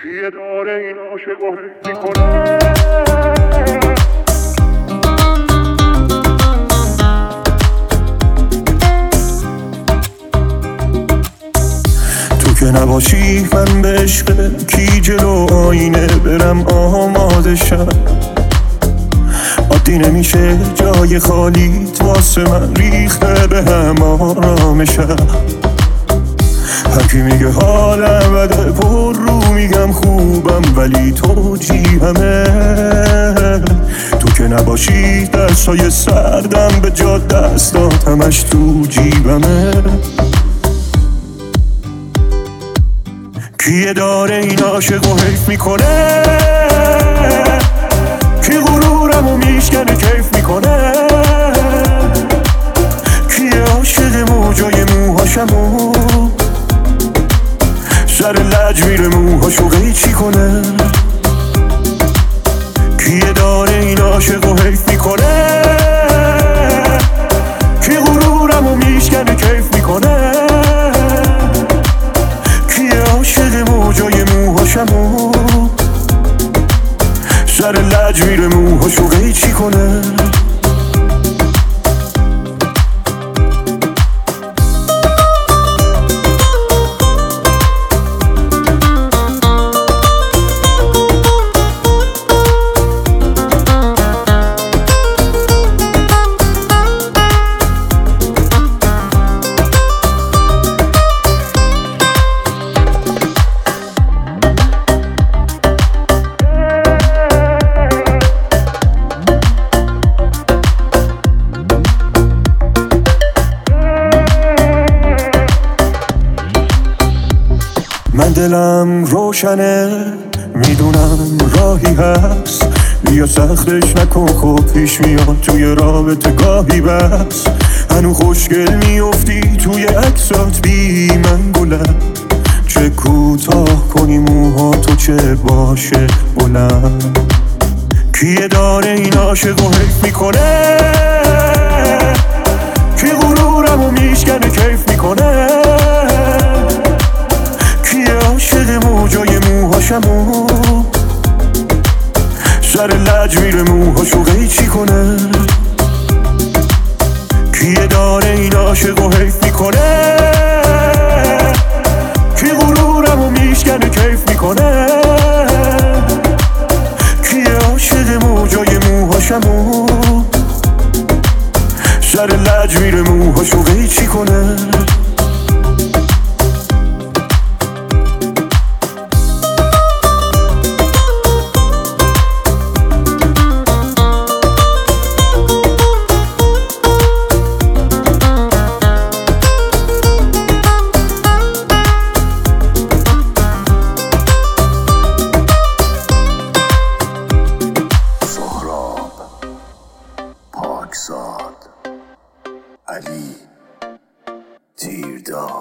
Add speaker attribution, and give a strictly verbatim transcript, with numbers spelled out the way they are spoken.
Speaker 1: کیه داره این عاشق رو حیف میکنه؟ تو که نباشی من به عشق کی جلو آینه برم آماده شم. عادی نمیشه جای خالیت واسه من ریخته به هم آرامشم. هرکی میگه حالم بده پر رو میگم خوبم ولی تو جیبمه. تو که نباشی دستای سردم به جا دستاتمش تو جیبمه. کیه داره این عاشق رو حیف میکنه؟ کی غرورمو میشکنه کیف میکنه؟ کیه عاشق موجای موهاشمو سر لج میره موهاشو قیچی کنه؟ کیه داره این عاشق رو حیف میکنه؟ کی غرورمو میشکنه کیف میکنه؟ کیه عاشق موجای موهاشمو سر لج میره موهاشو قیچی کنه؟ من دلم روشنه میدونم راهی هست، بیا سختش نکن خب پیش میاد توی رابطه گاهی بس. هنو خوشگل میافتی توی عکسات بی من گلم، چه کوتاه کنی موها تو چه باشه بلند. کیه داره این عاشق رو حیف میکنه؟ کی غرورمو میشکنه کیف میکنه؟ کیه عاشق موجای موهاشمو سر لج میره موهاشو قیچی کنه؟ کیه داره این عاشق رو حیف میکنه؟ کی غرورمو میشکنه کیف میکنه؟ کیه عاشق موجای موهاشمو سر لج میره موهاشو قیچی کنه؟
Speaker 2: پاکزاد علی تیرداد